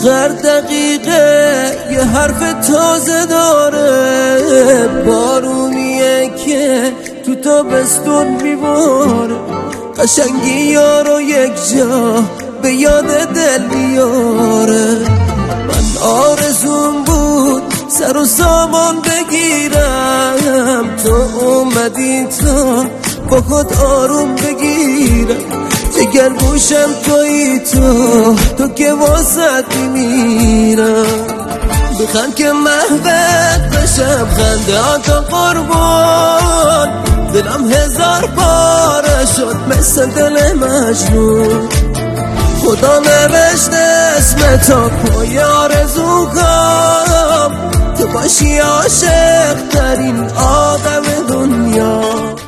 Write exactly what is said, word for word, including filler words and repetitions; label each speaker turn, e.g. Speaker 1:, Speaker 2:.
Speaker 1: هر دقیقه یه حرف تازه داره، بارونیه که تو تابستون میباره، قشنگی یارو یک جا به یاد دل میاره. من آرزوم بود سر و سامان بگیرم، تو اومدی تا با خود آروم بگیرم، جگر گوشم تویی تو، تو که واسط میمیرم. بخند که محبت بشم خنده ها تا قربان، دلم هزار باره شد مثل دل مجنون. خدا نوشته اسم تا پای آرزوکام، تو باشی عاشق ترین آدم دنیا.